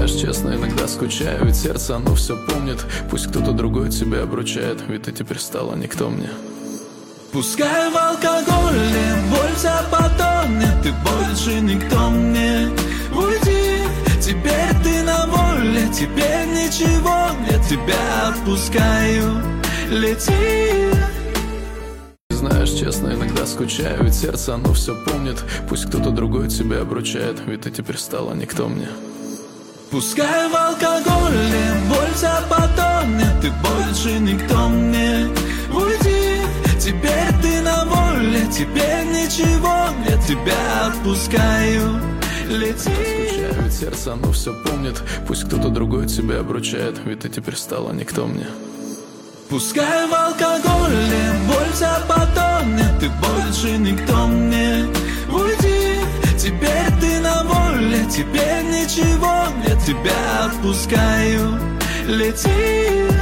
Знаешь, честно, иногда скучаю, ведь сердце оно все помнит. Пусть кто-то другой тебя обручает, ведь ты теперь стала никто мне. Пускай в алкоголе боль вся потонет, ты больше никто мне. Уйди, теперь ты на воле, теперь ничего, я тебя отпускаю. Лети. Знаешь, честно, иногда скучаю, ведь сердце оно все помнит. Пусть кто-то другой тебя обручает, ведь ты теперь стала никто мне. Пускай в алкоголе боль вся потонет, ты больше никто мне. Уйди, теперь ты на воле, теперь ничего, я тебя отпускаю. Лети. Скучаю, ведь сердце оно все помнит. Пусть кто-то другой тебя обручает, ведь ты теперь стала никто мне. Пускай в алкоголе боль вся потонет, ты больше никто мне. Уйди, теперь ты на воле, теперь ничего, я тебя отпускаю. Лети.